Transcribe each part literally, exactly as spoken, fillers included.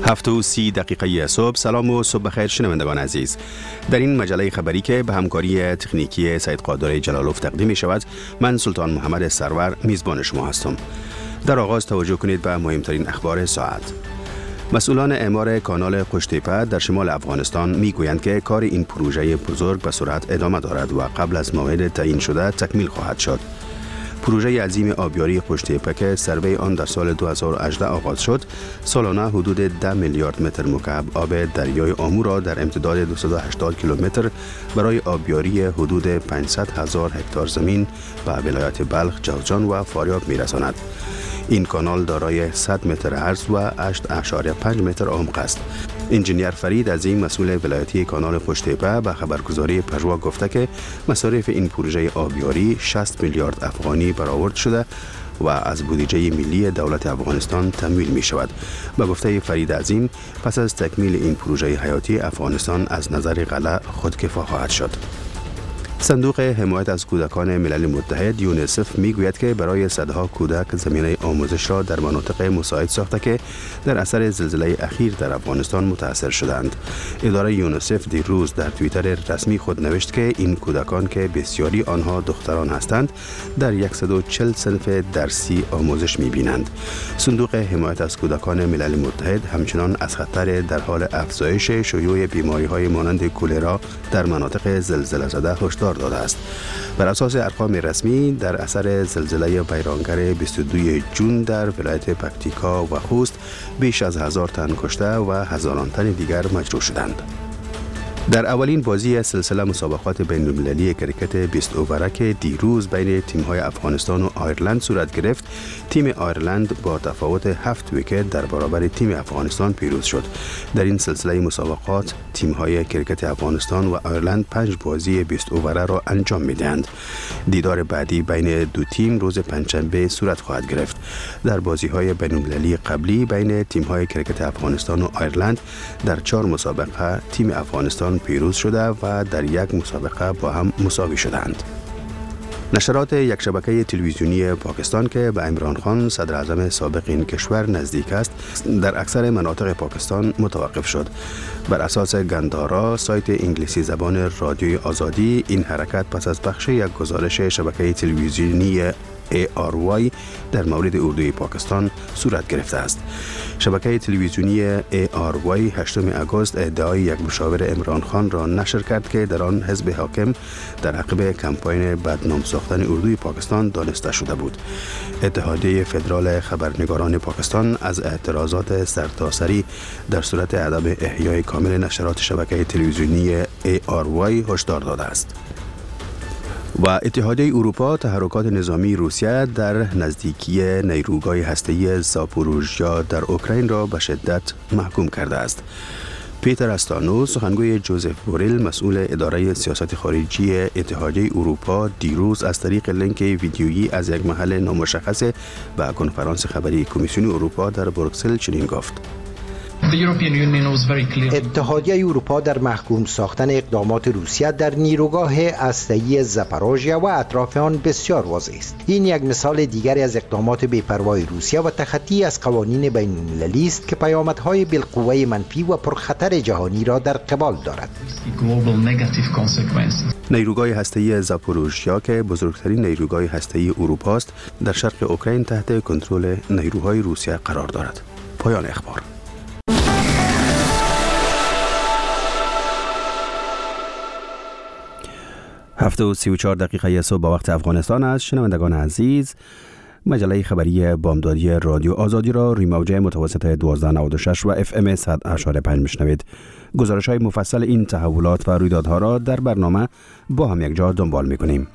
هفت و سی دقیقه صبح. سلام و صبح بخیر شنوندگان عزیز. در این مجله خبری که به همکاری تکنیکی سید قادر جلالوف تقدیم می شود، من سلطان محمد سرور میزبان شما هستم. در آغاز توجه کنید به مهمترین اخبار ساعت. مسئولان اعمار کانال قشتیپه در شمال افغانستان می گویند که کار این پروژه بزرگ به سرعت ادامه دارد و قبل از موعد تعیین شده تکمیل خواهد شد. پروژه عظیم آبیاری قشتیپه که سروی آن در سال دو هزار و هجده آغاز شد، سالانه حدود ده میلیارد متر مکعب آب دریای آمو را در امتداد دویست و هشتاد کیلومتر برای آبیاری حدود پانصد هزار هکتار زمین به ولایت بلخ، جوزجان و فاریاب می‌رساند. این کانال دارای صد متر عرض و هشت ممیز پنج متر عمق است. انجینیر فرید عظیم مسئول ولایتی کانال قشتیپه به خبرگزاری پژوا گفته که مصارف این پروژه آبیاری شصت میلیارد افغانی برآورد شده و از بودجه ملی دولت افغانستان تمویل می شود. به گفته فرید عظیم، پس از تکمیل این پروژه حیاتی، افغانستان از نظر غله خودکفا خواهد شد. صندوق حمایت از کودکان ملل متحد یونیسف می گوید که برای صدها کودک زمینه آموزش را در مناطق مساعد ساخته که در اثر زلزله اخیر در افغانستان متاثر شدند. اداره یونیسف دیروز در توییتر رسمی خود نوشت که این کودکان که بسیاری آنها دختران هستند در صد و چهل صنف درسی آموزش می بینند. صندوق حمایت از کودکان ملل متحد همچنان از خطر در حال افزایش شیوع بیماری های مانند کولرا در مناطق زلزله زده هشدار داده است. بر اساس ارقام رسمی، در اثر زلزله ویرانگر بیست و دوم ژوئن در ولایت پکتیکا و خوست بیش از هزار تن کشته و هزاران تن دیگر مجروح شدند. در اولین بازی سلسله مسابقات بین المللی کرکت بیست اووره که دیروز بین تیم‌های افغانستان و آیرلند صورت گرفت، تیم آیرلند با تفاوت هفت ویکت در برابر تیم افغانستان پیروز شد. در این سلسله مسابقات تیم‌های کرکت افغانستان و آیرلند پنج بازی بیست اووره را انجام می‌دهند. دیدار بعدی بین دو تیم روز پنجشنبه صورت خواهد گرفت. در بازی‌های بین المللی قبلی بین تیم‌های کرکت افغانستان و آیرلند در چهار مسابقه تیم افغانستان پیروز شده و در یک مسابقه با هم مساوی شدند. نشرات یک شبکه تلویزیونی پاکستان که به عمران خان صدر اعظم سابق این کشور نزدیک است، در اکثر مناطق پاکستان متوقف شد. بر اساس گندارا، سایت انگلیسی زبان رادیوی آزادی، این حرکت پس از پخش یک گزارش شبکه تلویزیونی ای آر وای در مورد اردوی پاکستان صورت گرفته است. شبکه تلویزیونی ای آر وای هشتم آگوست ادعای یک مشاور عمران خان را نشر کرد که در آن حزب حاکم در عقب کمپاین بدنام ساختن اردوی پاکستان دانسته شده بود. اتحادیه فدرال خبرنگاران پاکستان از اعتراضات سرتاسری در صورت عدم احیای کامل نشرات شبکه تلویزیونی ای آر وای هشدار داده است. و اتحادیه اروپا تحرکات نظامی روسیه در نزدیکی نیروگاه هسته‌ای زاپوروژیا در اوکراین را به شدت محکوم کرده است. پیتر استانو، سخنگوی جوزف بوریل، مسئول اداره سیاست خارجی اتحادیه اروپا، دیروز از طریق لینک ویدیویی از یک محل نامشخص به کنفرانس خبری کمیسیون اروپا در بروکسل چنین گفت: اتحادیه اروپا در محکوم ساختن اقدامات روسیه در نیروگاه هسته‌ای زاپاروژیا و اطراف آن بسیار واضح است. این یک مثال دیگری از اقدامات بی‌پروای روسیه و تخطی از قوانین بین المللی است که پیامدهای بالقوه منفی و پرخطر جهانی را در قبال دارد. نیروگاه هسته‌ای زاپاروژیا که بزرگترین نیروگاه هسته‌ای اروپا است، در شرق اوکراین تحت کنترل نیروهای روسیه قرار دارد. پایان اخبار. هفت و سی و چهار دقیقه صبح با وقت افغانستان است. شنوندگان عزیز، مجله خبری بامدادی رادیو آزادی را روی موجه متوسط دوازده نود و شش و اف ام صد و هشت و پنج میشنوید. گزارش های مفصل این تحولات و رویدادها را در برنامه با هم یک جا دنبال میکنیم.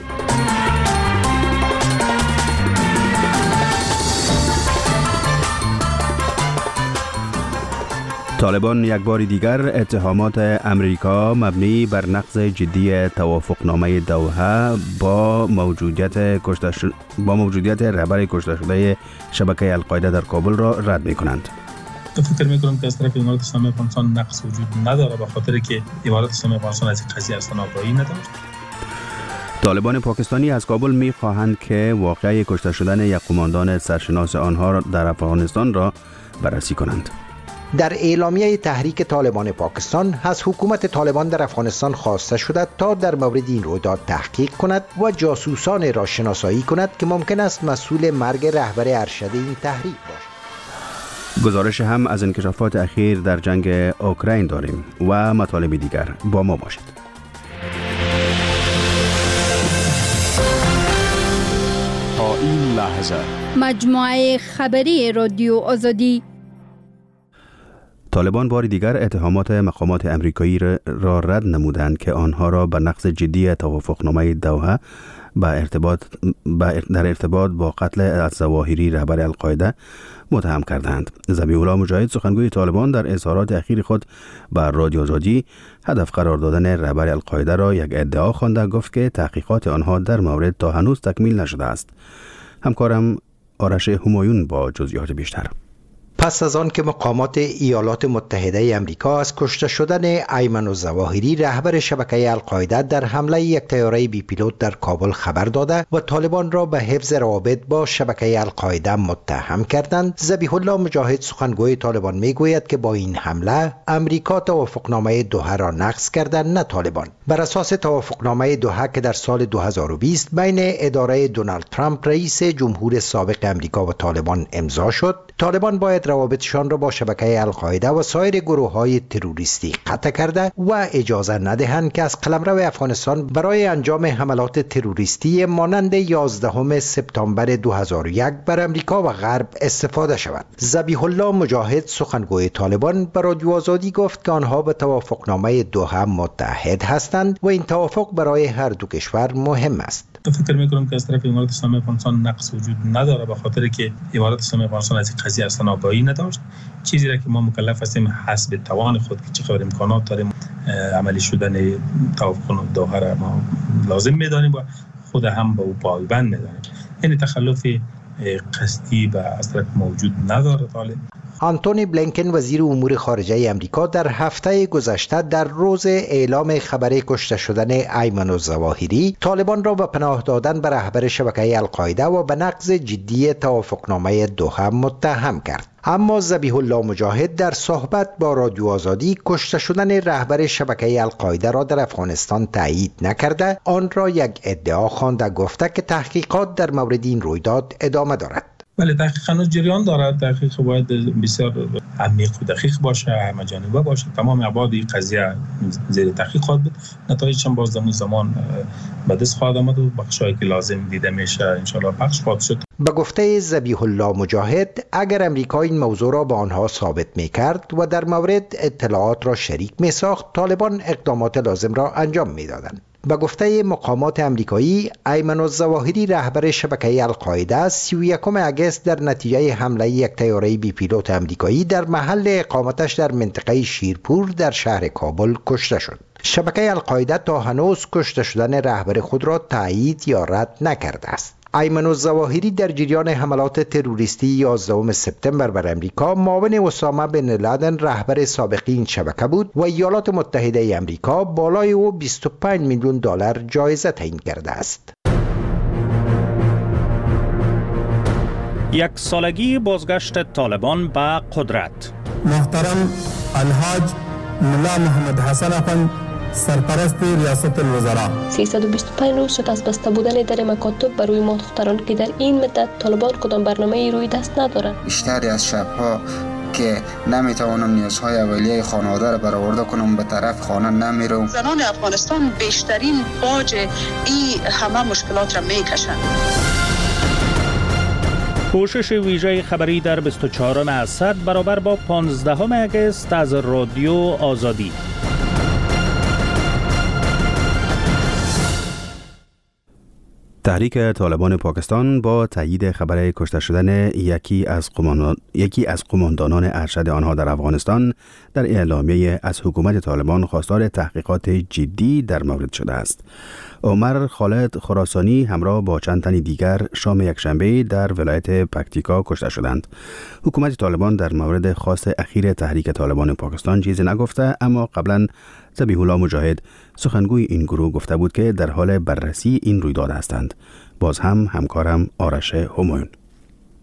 طالبان یک بار دیگر اتهامات امریکا مبنی بر نقض جدی توافقنامه دوحه با موجودیت کشته شده با موجودیت رهبر کشته شده شبکه القاعده در کابل را رد می‌کنند. فکر می‌کنم که از طرف امارات اسلامی افغانستان نقص وجود نداره، به خاطر که امارات اسلامی افغانستان از این قضیه اصلا آگاهی نداشت. طالبان پاکستانی از کابل می‌خواهند که واقعه کشته شدن یک قماندان سرشناس آنها در افغانستان را بررسی کنند. در اعلامیه تحریک طالبان پاکستان از حکومت طالبان در افغانستان خواسته شده تا در مورد این رویداد تحقیق کند و جاسوسان را شناسایی کند که ممکن است مسئول مرگ رهبر ارشد این تحریک باشد. گزارش هم از انکشافات اخیر در جنگ اوکراین داریم و مطالب دیگر. با ما باشید. تا این لحظه مجموعه خبری رادیو آزادی. طالبان بار دیگر اتهامات مقامات امریکایی را رد نمودند که آنها را به نقض جدی توافقنامه دوحه با ارتباط در ارتباط با قتل الظواهری رهبر القاعده متهم کردند. ذبیح الله مجاهد سخنگوی طالبان در اظهارات اخیر خود بر رادیو آزادی هدف قرار دادن رهبر القاعده را یک ادعا خوانده، گفت که تحقیقات آنها در مورد تا هنوز تکمیل نشده است. همکارم آرش همایون با جزئیات بیشتر. پس از آن که مقامات ایالات متحده امریکا از کشته شدن ایمن الظواهری رهبر شبکه القاعده در حمله یک طیاره بی پیلوت در کابل خبر داده و طالبان را به حفظ روابط با شبکه القاعده متهم کردند، ذبیح الله مجاهد سخنگوی طالبان میگوید که با این حمله امریکا توافقنامه دوحه را نقض کرده، نه طالبان. بر اساس توافقنامه دوحه که در سال دو هزار و بیست بین اداره دونالد ترامپ رئیس جمهور سابق امریکا و طالبان امضا شد، طالبان باید روابطشان را با شبکه القاعده و سایر گروه‌های تروریستی قطع کرده و اجازه ندهند که از قلمرو افغانستان برای انجام حملات تروریستی مانند یازدهم سپتامبر دو هزار و یک بر امریکا و غرب استفاده شود. ذبیح الله مجاهد سخنگوی طالبان به رادیو آزادی گفت که آنها به توافقنامه دوحه متحد هستند و این توافق برای هر دو کشور مهم است. فکر میکنم که از طرف امارات اسلامی افغانستان نقص وجود نداره، به خاطر که امارات اسلامی افغانستان از این قضیه اصلا آگاهی نداشت. چیزی را که ما مکلف هستیم حسب توان خود که چه خبر امکانات داریم عملی شدن توافق دوحه را ما لازم میدانیم و خود هم به او پایبند میدانیم. یعنی تخلف قصدی و از طرف موجود نداره. طالب آنتونی بلینکن وزیر امور خارجه امریکا در هفته گذشته در روز اعلام خبر کشته شدن ایمن الظواهری طالبان را به پناه دادن به رهبر شبکه القاعده و به نقض جدی توافقنامه دوحه متهم کرد. اما ذبیح الله مجاهد در صحبت با رادیو آزادی کشته شدن رهبر شبکه القاعده را در افغانستان تایید نکرده، آن را یک ادعا خوانده، گفته که تحقیقات در مورد این رویداد ادامه دارد. ولی تحقیق هنوز جریان دارد. تحقیق باید بسیار عمیق و دقیق باشه، همه جانبه باشه. تمام ابعاد این قضیه زیر تحقیق خواهد بود. نتایجش هم باز در زمان به دست خواهد آمد و بخشایی که لازم دیده میشه ان شاء الله پخش خواهد شد. به گفته ذبیح الله مجاهد، اگر امریکا این موضوع را با آنها ثابت میکرد و در مورد اطلاعات را شریک میساخت، طالبان اقدامات لازم را انجام میدادند. به گفته مقامات امریکایی، ایمن الظواهری رهبر شبکه القاعده سی و یکم اگست در نتیجه حمله یک طیاره بی پیلوت امریکایی در محل اقامتش در منطقه شیرپور در شهر کابل کشته شد. شبکه القاعده تا هنوز کشته شدن رهبر خود را تایید یا رد نکرده است. ایمن الظواهری در جریان حملات تروریستی یازدهم سپتامبر بر امریکا معاون اسامه بن لادن رهبر سابق این شبکه بود و ایالات متحده امریکا بالای او بیست و پنج میلیون دلار جایزه تعیین کرده است. یک سالگی بازگشت طالبان به قدرت. محترم الحاج ملا محمد حسن افند سرپرست ریاست الوزراء، سیصد و بیست و پنج روز شد از بسته بودن در مکاتب بر روی ما دختران که در این مدت طالبان کدام برنامه روی دست ندارند. بیشتری از شبها که نمیتوانم نیازهای اولیه خانواده را برآورده کنم به طرف خانه نمیرم. زنان افغانستان بیشترین باج این همه مشکلات را میکشند. پوشش ویژه خبری در بیست و چهارم اسد برابر با پانزدهم اگست از رادیو آزادی. تحریک طالبان پاکستان با تایید خبر کشته شدن یکی از قماندان یکی از قماندانان ارشد آنها در افغانستان در اعلامیه از حکومت طالبان خواستار تحقیقات جدی در مورد شده است. عمر خالد خراسانی همراه با چند تن دیگر شام یکشنبه در ولایت پکتیکا کشته شدند. حکومت طالبان در مورد خواست اخیر تحریک طالبان پاکستان چیزی نگفته، اما قبلا ذبیح الله مجاهد سخنگوی این گروه گفته بود که در حال بررسی این رویداد هستند. باز هم همکارم آرش همایون.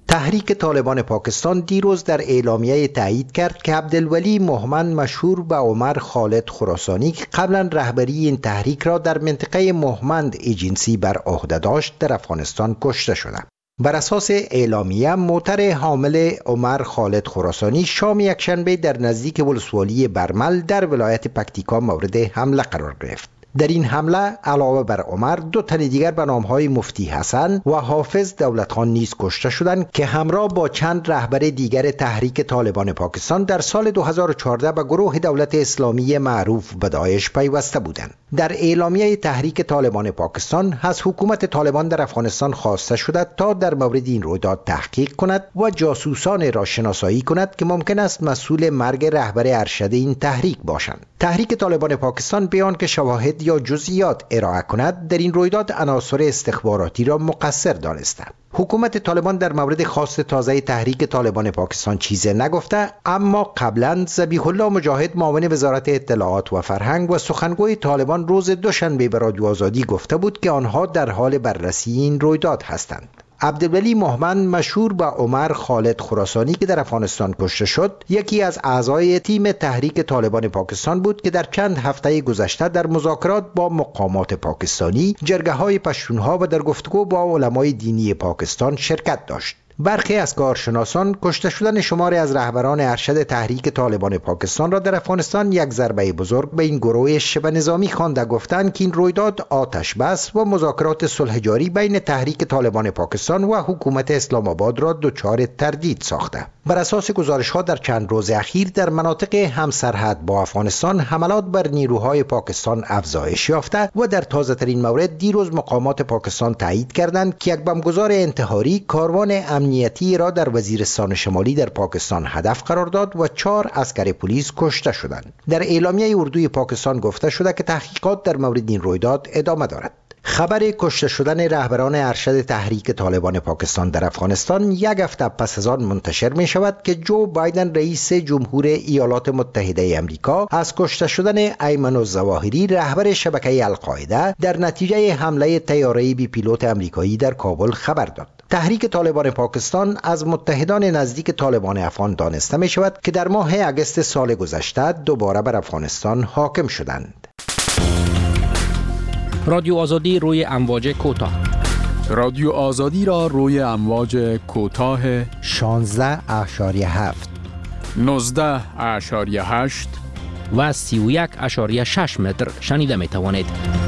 تحریک طالبان پاکستان دیروز در اعلامیه تایید کرد که عبدالولی مهمن مشهور به عمر خالد خراسانی که قبلا رهبری این تحریک را در منطقه مهمند ایجنسی بر عهده داشت در افغانستان کشته شده. بر اساس اعلامیه موتر حامل عمر خالد خراسانی شام یکشنبه در نزدیک ولسوالی برمل در ولایت پکتیکا مورد حمله قرار گرفت. در این حمله علاوه بر عمر دو تن دیگر به نامهای مفتی حسن و حافظ دولتخان نیز کشته شدند که همراه با چند رهبر دیگر تحریک طالبان پاکستان در سال دو هزار و چهارده به گروه دولت اسلامی معروف به داعش پیوسته بودند. در اعلامیه تحریک طالبان پاکستان از حکومت طالبان در افغانستان خواسته شده تا در مورد این رویداد تحقیق کند و جاسوسان را شناسایی کند که ممکن است مسئول مرگ رهبر ارشد این تحریک باشند. تحریک طالبان پاکستان بیان که شواهد یا جزئیات ارائه کند در این رویداد عناصر استخباراتی را مقصر دانسته. حکومت طالبان در مورد خواست تازه تحریک طالبان پاکستان چیزی نگفته، اما قبلا ذبیح الله مجاهد معاون وزارت اطلاعات و فرهنگ و سخنگوی طالبان روز دوشنبه به رادیو آزادی گفته بود که آنها در حال بررسی این رویداد هستند. عبدالولی مهمن مشهور به عمر خالد خراسانی که در افغانستان کشته شد یکی از اعضای تیم تحریک طالبان پاکستان بود که در چند هفته گذشته در مذاکرات با مقامات پاکستانی، جرگه‌های پشتونها و در گفتگو با علمای دینی پاکستان شرکت داشت. برخی از کارشناسان کشته شدن شماری از رهبران ارشد تحریک طالبان پاکستان را در افغانستان یک ضربه بزرگ به این گروه شبه نظامی خوانده، گفتند که این رویداد آتش بس و مذاکرات صلح جاری بین تحریک طالبان پاکستان و حکومت اسلام آباد را دچار تردید ساخته. بر اساس گزارش‌ها در چند روز اخیر در مناطق همسرحد با افغانستان حملات بر نیروهای پاکستان افزایش یافته و در تازه‌ترین مورد دیروز مقامات پاکستان تایید کردند که یک بمبگذار انتحاری کاروان امنیتی را در وزیرستان شمالی در پاکستان هدف قرار داد و چهار عسکر پلیس کشته شدند. در اعلامیه اردوی پاکستان گفته شده که تحقیقات در مورد این رویداد ادامه دارد. خبر کشته شدن رهبران ارشد تحریک طالبان پاکستان در افغانستان یک هفته پس از آن منتشر می شود که جو بایدن رئیس جمهور ایالات متحده آمریکا از کشته شدن ایمن الظواهری رهبر شبکه القاعده در نتیجه حمله طیاره‌ای بی پیلوت آمریکایی در کابل خبر داد. تحریک طالبان پاکستان از متحدان نزدیک طالبان افغان دانسته می شود که در ماه اگست سال گذشته دوباره بر افغانستان حاکم شدند. رادیو آزادی روی امواج کوتاه. رادیو آزادی را روی امواج کوتاه شانزده اشاریه هفت، نوزده اشاریه هشت و سی و یک اشاریه شش متر شنیده می توانید.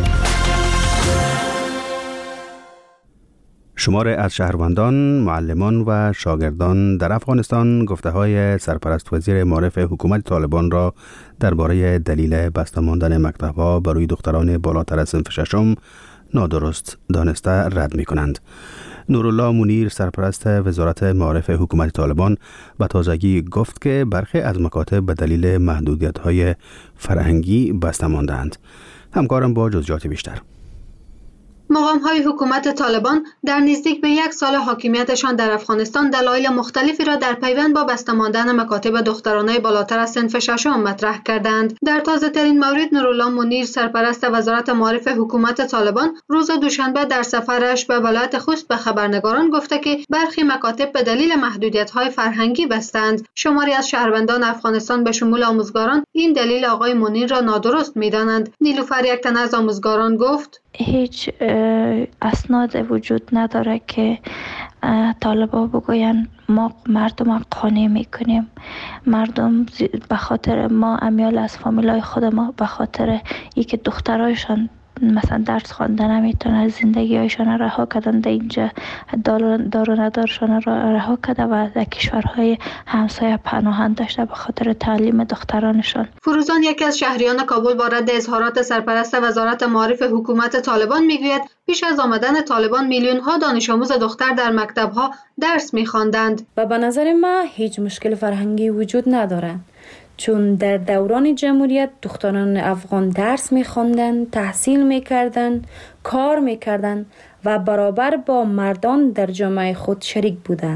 شمار از شهروندان، معلمان و شاگردان در افغانستان گفته‌های سرپرست وزیر معارف حکومت طالبان را درباره دلیل بسته ماندن مکتب‌ها برای دختران بالاتر از صنف ششم نادرست دانسته رد می‌کنند. نورالله منیر سرپرست وزارت معارف حکومت طالبان به تازگی گفت که برخی از مکاتب به دلیل محدودیت‌های فرهنگی بسته ماندند. همکارم با جزئیات بیشتر. مقام‌های حکومت طالبان در نزدیک به یک سال حاکمیتشان در افغانستان دلایل مختلفی را در پیوند با بسته ماندن مکاتب دخترانه بالاتر از صنف ششم مطرح کردند. در تازه‌ترین مورد نورالله منیر سرپرست وزارت معارف حکومت طالبان روز دوشنبه در سفرش به ولایت خوست به خبرنگاران گفته که برخی مکاتب به دلیل محدودیت‌های فرهنگی بستند. شماری از شهروندان افغانستان به شمول آموزگاران این دلیل آقای منیر را نادرست می‌دانند. نیلوفر یک تن از آموزگاران گفت: هیچ اسناد وجود نداره که طالبا بگوین ما مردم قانع میکنیم. مردم به خاطر ما امیال از فامیلای خود ما به خاطر ای که دخترایشان مثلا درس خوانده نمیتونه زندگی هایشان رها کردن در اینجا دار و ندارشان را رها کرده و در کشورهای همسایه پناهند داشته به خاطر تعلیم دخترانشان. فروزان یکی از شهریان کابل با رد اظهارات سرپرست وزارت معارف حکومت طالبان میگوید پیش از آمدن طالبان میلیون ها دانش آموز دختر در مکتب ها درس میخواندند و به نظر ما هیچ مشکل فرهنگی وجود نداره، چون در دوران جمهوریت دختران افغان درس می‌خواندند، تحصیل می‌کردند، کار می‌کردند و برابر با مردان در جامعه خود شریک بودند.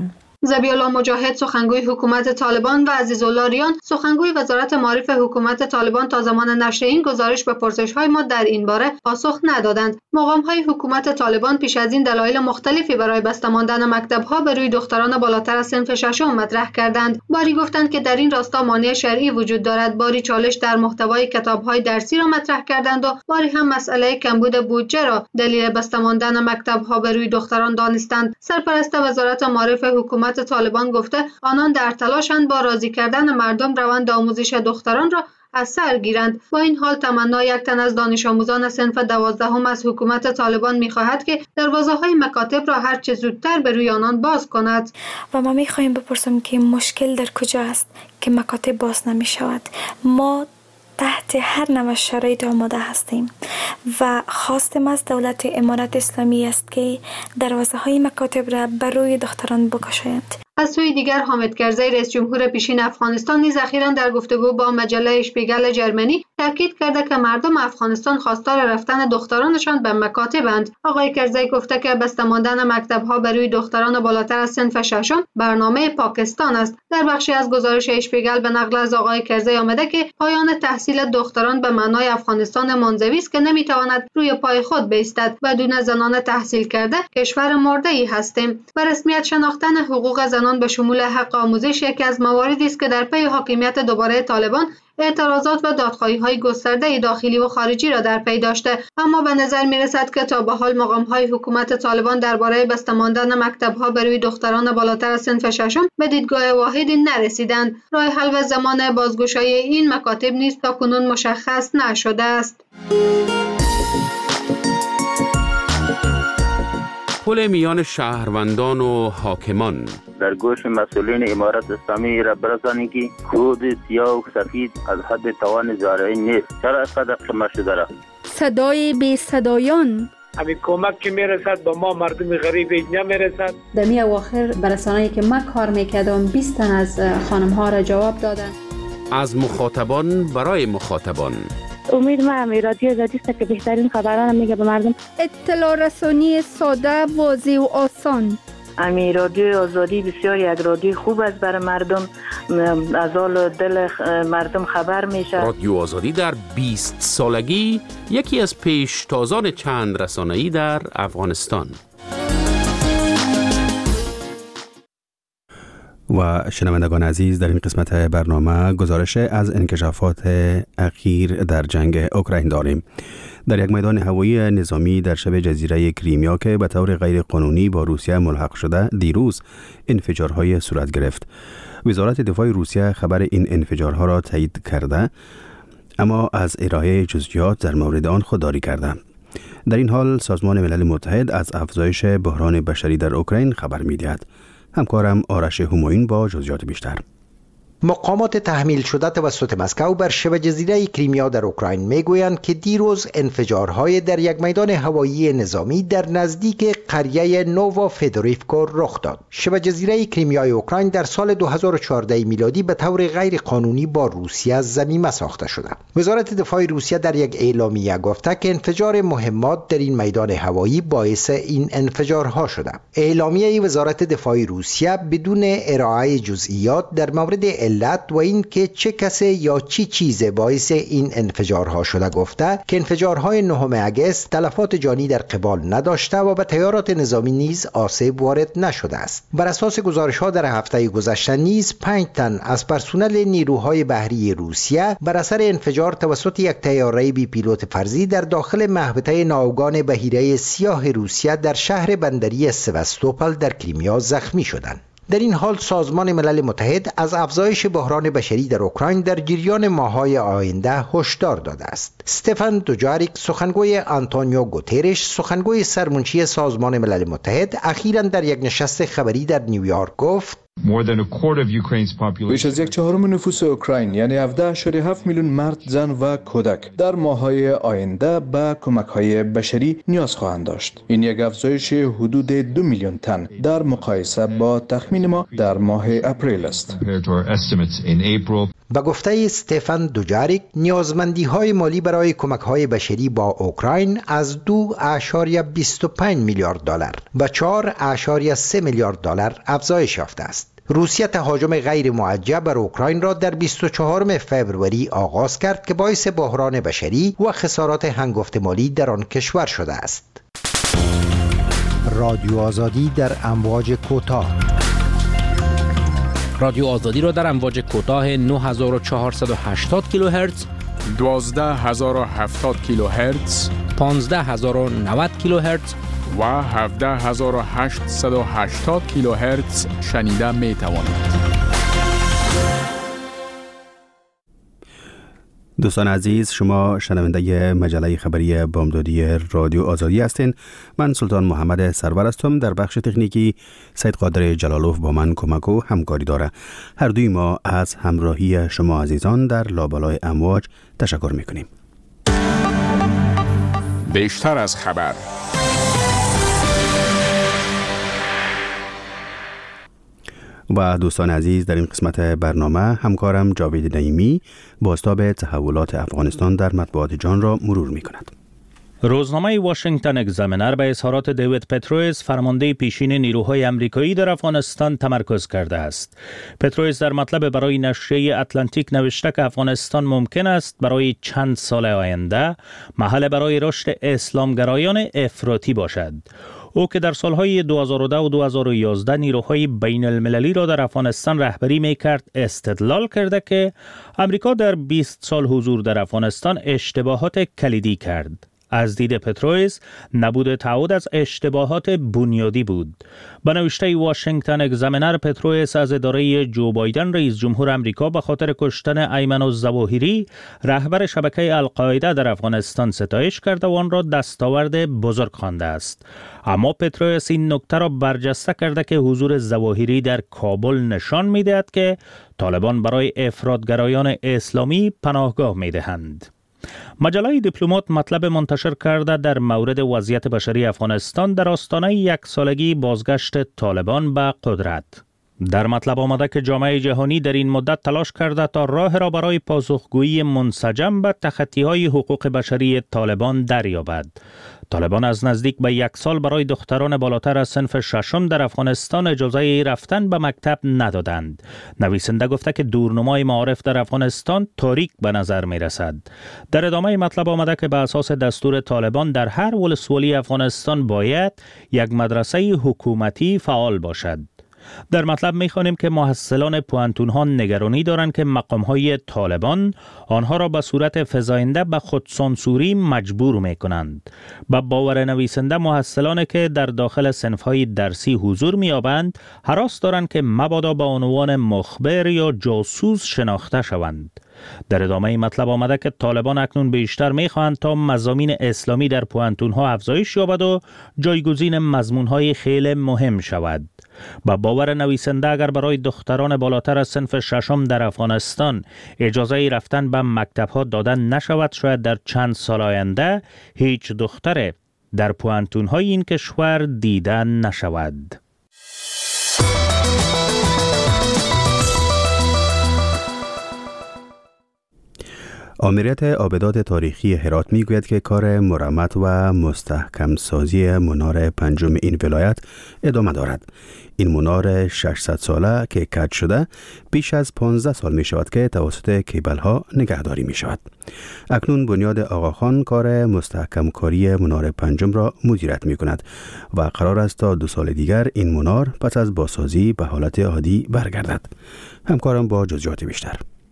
ذبیح‌الله مجاهد سخنگوی حکومت طالبان و عزیزالله ریان سخنگوی وزارت معارف حکومت طالبان تا زمان نشر این گزارش به پرسش‌های ما در این باره پاسخ ندادند. مقام‌های حکومت طالبان پیش از این دلایل مختلفی برای بسته ماندن مکتب‌ها به روی دختران بالاتر از صنف ششم مطرح کردند. باری گفتند که در این راستا مانع شرعی وجود دارد، باری چالش در محتوای کتاب‌های درسی را مطرح کردند و باری هم مسئله کمبود بودجه را دلیل بسته ماندن مکتب‌ها به روی دختران دانستند. سرپرست وزارت معارف حکومت طالبان گفته آنان در تلاشند با راضی کردن مردم روند آموزش دختران را از سر گیرند. با این حال تمنا یک تن از دانش آموزان صنف دوازدهم از حکومت طالبان می‌خواهد که دروازه‌های مکاتب را هر چه زودتر به روی آنان باز کند. و ما می‌خواهیم بپرسیم که مشکل در کجا است که مکاتب باز نمی‌شود. ما تحت هر نوع شرایط آماده هستیم و خواستم از دولت امارت اسلامی است که دروازه های مکاتب را بر روی دختران بگشایند. از سوی دیگر حامد کرزی رئیس جمهور پیشین افغانستان نیز اخیراً در گفتگو با مجله اشپیگل جرمنی تاکید کرده که مردم افغانستان خواستار رفتن دخترانشان به مکاتبند. آقای کرزی گفته که بسته ماندن مکتب‌ها بر روی دختران بالاتر از صنف ششم برنامه پاکستان است. در بخشی از گزارش اشپیگل به نقل از آقای کرزی آمده که پایان تحصیل دختران به معنای افغانستان منزوی است که نمیتواند روی پای خود بایستد. بدون زنان تحصیل کرده کشور مرده‌ای هستیم. به رسمیت شناختن حقوق زنان به شمول حق آموزش یکی از مواردی است که در پی حاکمیت دوباره طالبان اعتراضات و دادخواهی‌های گسترده داخلی و خارجی را در پی داشته، اما به نظر می‌رسد که تا به حال مقام‌های حکومت طالبان درباره بسته ماندن مکتب‌ها به روی دختران بالاتر از صنف ششم به دیدگاه واحدی نرسیدند. راه حل و زمان بازگشایی این مکاتب نیز تاکنون مشخص نشده است. پل میان شهروندان و حاکمان در گوش مسئولین امارت اسلامی را برسانید که کود سیاه و سفید از حد توان زارعی نیست. چرا اینقدر قمه شده را؟ صدای بی صدایان همین کمک که میرسد به ما مردم غریب نمیرسد. در می اواخر برسانه‌ای که من کار میکردم بیست تن از خانم ها را جواب دادن. از مخاطبان برای مخاطبان. امید ما هم رادیو آزادی است که بهترین خبران میگه به مردم. اطلاع رسانی ساده، واضح و آسان. امی رادیو آزادی بسیار یک رادیو خوب است برای مردم، از حال دل مردم خبر میشه. رادیو آزادی در بیست سالگی یکی از پیشتازان چند رسانه‌ای در افغانستان. و شنوندگان عزیز، در این قسمت برنامه گزارش از انکشافات اخیر در جنگ اوکراین داریم. در یک میدان هوایی نظامی در شبه جزیره کریمیا که به طور غیر قانونی با روسیه ملحق شده، دیروز انفجارهای صورت گرفت. وزارت دفاع روسیه خبر این انفجارها را تایید کرده، اما از ارائه جزئیات در مورد آن خودداری کرده. در این حال سازمان ملل متحد از افزایش بحران بشری در اوکراین خبر می‌دهد. همکارم آرش همایون با جزئیات بیشتر. مقامات تحمیل شده توسط مسکو بر شبه جزیره کریمیا در اوکراین میگویند که دیروز انفجارهای در یک میدان هوایی نظامی در نزدیک قریه نووا فدوریفکو رخ داد. شبه جزیره کریمیای اوکراین در سال دو هزار و چهارده میلادی به طور غیر قانونی با روسیه ضمیمه ساخته شده. وزارت دفاع روسیه در یک اعلامیه گفته که انفجار مهمات در این میدان هوایی باعث این انفجارها شده. اعلامیه وزارت دفاع روسیه بدون ارائه جزئیات در مورد علت و این که چه کسی یا چی چیز باعث این انفجارها شده گفته که انفجارهای نهم اگست تلفات جانی در قبال نداشته و به تیارات نظامی نیز آسیب وارد نشده است. بر اساس گزارش‌ها در هفته گذشته نیز پنج تن از پرسنل نیروهای بحری روسیه بر اثر انفجار توسط یک طیاره بی پیلوت فرضی در داخل محوطه ناوگان بحیره سیاه روسیه در شهر بندری سواستوپل در کریمیا زخمی شدند. در این حال سازمان ملل متحد از افزایش بحران بشری در اوکراین در جریان ماه‌های آینده هشدار داده است. استفان دوجاریک، سخنگوی آنتونیو گوترش، سخنگوی سرمنشی سازمان ملل متحد، اخیراً در یک نشست خبری در نیویورک گفت: بیش از یک چهارم نفوس اوکراین یعنی هفده اشاری هفت میلیون مرد، زن و کودک در ماه‌های آینده به کمک‌های بشری نیاز خواهند داشت. این یک افزایش حدود دو میلیون تن در مقایسه با تخمین ما در ماه اپریل است. با گفته استفان دوجاریک، نیازمندی‌های مالی برای کمک‌های بشری با اوکراین از دو اشاریه بیست و پنج میلیارد دلار و چهار اشاریه سه میلیارد دلار افزایش یافته است. روسیه تهاجم غیر موجه بر اوکراین را در بیست و چهارم فوریه آغاز کرد که باعث بحران بشری و خسارات هنگفت مالی در آن کشور شده است. رادیو آزادی در امواج کوتاه. رادیو آزادی را در امواج کوتاه نه هزار و چهارصد و هشتاد کیلوهرتز، دوازده هزار و هفتاد کیلوهرتز، پانزده هزار و نود کیلوهرتز و هفده هزار و هشتصد و هشتاد کیلوهرتز شنیده می توانید. دوستان عزیز، شما شنونده مجله خبری بامدادی رادیو آزادی هستین. من سلطان محمد سرور هستم. در بخش تکنیکی سید قادر جلالوف با من کمک و همکاری داره. هر دوی ما از همراهی شما عزیزان در لابلای امواج تشکر میکنیم. بیشتر از خبر. و دوستان عزیز، در این قسمت برنامه همکارم جاوید نعیمی بازتاب تحولات افغانستان در مطبوعات جهان را مرور می کند. روزنامه واشنگتن اگزامینر به اظهارات دیوید پترویس، فرمانده پیشین نیروهای آمریکایی در افغانستان تمرکز کرده است. پترویس در مطلب برای نشریه اتلانتیک نوشته که افغانستان ممکن است برای چند سال آینده محل برای رشد اسلامگرایان افراطی باشد. او که در سالهای دو هزار و ده و دو هزار و یازده نیروهای بین المللی را در افغانستان رهبری می کرد، استدلال کرده که امریکا در بیست سال حضور در افغانستان اشتباهات کلیدی کرد. از دید پترویس، نبود تعهد از اشتباهات بنیادی بود. به نوشته واشنگتن اگزامینر، پترویس از اداره جو بایدن رئیس جمهور امریکا به خاطر کشتن ایمن الظواهری، رهبر شبکه القاعده در افغانستان، ستایش کرده و آن را دستاورد بزرگ خوانده است. اما پترویس این نکته را برجسته کرده که حضور ظواهری در کابل نشان می‌دهد که طالبان برای افراطگرایان اسلامی پناهگاه می‌دهند. مجله دیپلمات مطلب منتشر کرده در مورد وضعیت بشری افغانستان در آستانه یک سالگی بازگشت طالبان به قدرت. در مطلب آمده که جامعه جهانی در این مدت تلاش کرده تا راه را برای پاسخگویی منسجم به تخطی‌های حقوق بشری طالبان دریابد. طالبان از نزدیک به یک سال برای دختران بالاتر از صنف ششم در افغانستان اجازه رفتن به مکتب ندادند. نویسنده گفته که دورنمای معارف در افغانستان تاریک به نظر می رسد. در ادامه مطلب آمده که به اساس دستور طالبان در هر ولسوالی افغانستان باید یک مدرسه حکومتی فعال باشد. در مطلب می‌خوانیم که محصلان پوانتون‌ها نگرانی دارند که مقام‌های طالبان آنها را به صورت فزاینده به خودسانسوری مجبور می‌کنند. با باور نویسنده، محصلانی که در داخل صنف‌های درسی حضور می‌یابند هراس دارند که مبادا به عنوان مخبر یا جاسوس شناخته شوند. در ادامه مطلب آمده که طالبان اکنون بیشتر می‌خواهند تا مضامین اسلامی در پوانتون‌ها افزایش یابد و جایگزین مضمون‌های خیلی مهم شود. با باور نویسنده، اگر برای دختران بالاتر از صنف ششم در افغانستان اجازه رفتن به مکتب‌ها دادن نشود، شاید در چند سال آینده هیچ دختر در پوانتون‌های این کشور دیده نشود. آمریت آبدات تاریخی هرات می گوید که کار مرمت و مستحکم سازی منار پنجم این ولایت ادامه دارد. این منار ششصد ساله که کج شده بیش از پانزده سال می شود که توسط کیبل ها نگهداری می شود. اکنون بنیاد آقاخان کار مستحکم کاری منار پنجم را مدیریت می کند و قرار است تا دو سال دیگر این منار پس از بازسازی به حالت عادی برگردد. همکارم با جزئیات بیشتر.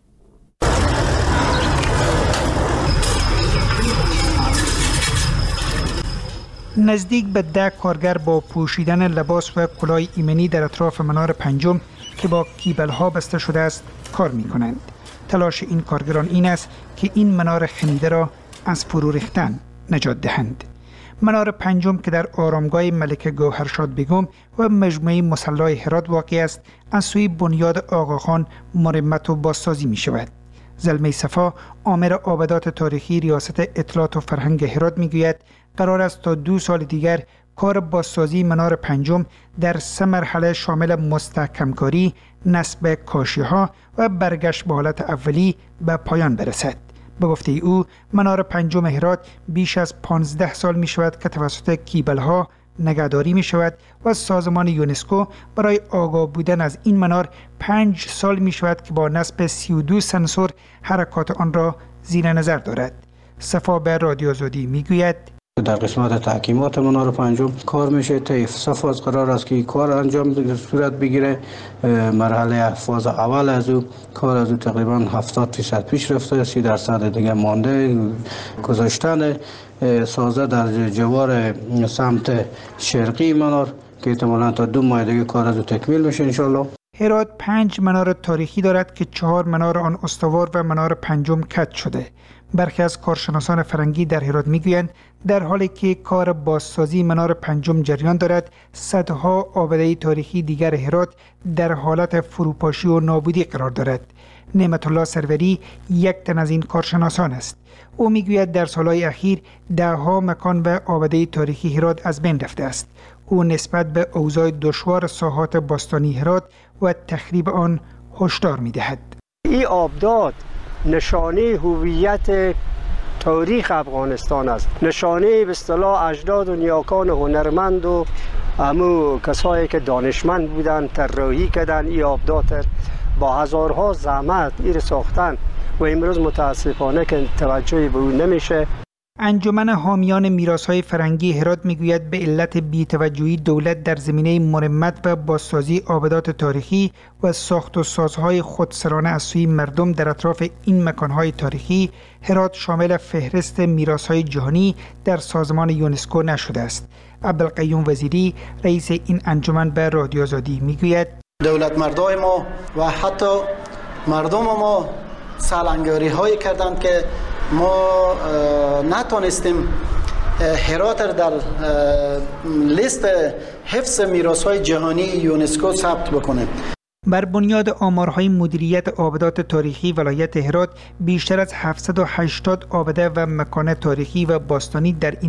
نزدیک به ده کارگر با پوشیدن لباس و کلاه ایمنی در اطراف منار پنجم که با کیبل ها بسته شده است کار می کنند. تلاش این کارگران این است که این منار خمیده را از فرو ریختن نجات دهند. منار پنجم که در آرامگاه ملکه گوهرشاد بیگم و مجموعه مصلی هرات واقع است، از سوی بنیاد آقاخان مرمت و بازسازی می شود. زلمه صفا، آمر آبادات تاریخی ریاست اطلاعات و فرهنگ هرات می گوید قرار است تا دو سال دیگر کار بازسازی منار پنجم در سه مرحله شامل مستحکمکاری، نصب کاشی‌ها و برگشت به حالت اولی به پایان برسد. به گفته او، منار پنجم هرات بیش از پانزده سال می شود که توسط کیبل‌ها نگهداری می شود و سازمان یونسکو برای آگاه بودن از این منار پنج سال می شود که با نصب سی و دو سنسور حرکات آن را زیر نظر دارد. صفا به رادیو آزادی می گوید در قسمت تحکیمات منار پنجم کار میشه. طیف صفاز قرار است که کار انجام صورت بگیره. مرحله فاز اول از او کار از او تقریبا هفتاد درصد پیش رفته، سی درصد دیگه مانده. گذاشتن سازه در جوار سمت شرقی منار که احتمالاً تا دو ماه دیگه کار از او تکمیل میشه انشالله. هرات پنج منار تاریخی دارد که چهار منار آن استوار و منار پنجم کج شده. برخی از کارشناسان فرنگی در هرات میگویند در حالی که کار بازسازی منار پنجم جریان دارد، صدها آباده تاریخی دیگر هرات در حالت فروپاشی و نابودی قرار دارد. نعمت الله سروری یک تن از این کارشناسان است. او میگوید در سالهای اخیر دهها مکان و آباده تاریخی هرات از بین رفته است. او نسبت به اوضاع دشوار ساحات باستانی هرات و تخریب آن هشدار میدهد. این آبدات نشانه هویت تاریخ افغانستان است، نشانه به اصطلاح اجداد و نیاکان هنرمند و همو کسایی که دانشمند بودن طراحی کردن این آبدات با هزارها زحمت این ساختن و امروز متاسفانه که توجهی به اون نمیشه. انجمن حامیان میراث‌های فرهنگی هرات میگوید به علت بی‌توجهی دولت در زمینه مرمت و بازسازی آبادات تاریخی و ساخت و سازهای خودسرانه از سوی مردم در اطراف این مکانهای تاریخی، هرات شامل فهرست میراث‌های جهانی در سازمان یونسکو نشده است. عبدالقیوم وزیری رئیس این انجمن به رادیو آزادی میگوید دولت مردای ما و حتی مردم ما سالنگاری هایی کردند که ما نتونستیم هرات در لیست حفظ میراث‌های جهانی یونسکو ثبت بکنیم. بر بنیاد آمارهای مدیریت آبادات تاریخی ولایت هرات، بیشتر از هفتصد و هشتاد آباده و مکان تاریخی و باستانی در این